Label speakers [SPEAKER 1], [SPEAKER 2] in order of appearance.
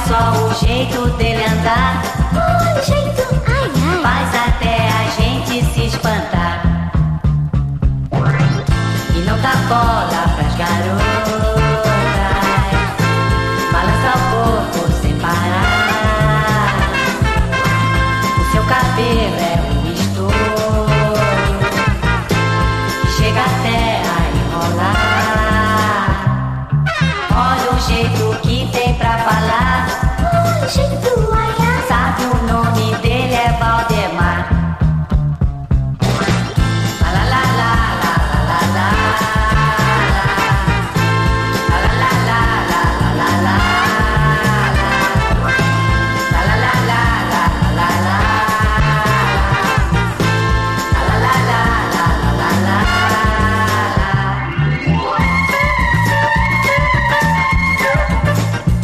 [SPEAKER 1] só o jeito dele andar.
[SPEAKER 2] Oh, jeito, ai, ai.
[SPEAKER 1] Faz até a gente se espantar. E não dá bola pras garotas. Balança o corpo sem parar. O seu cabelo é um estouro. Chega até a enrolar. Olha o jeito que tem pra falar.
[SPEAKER 2] Oh, jeito,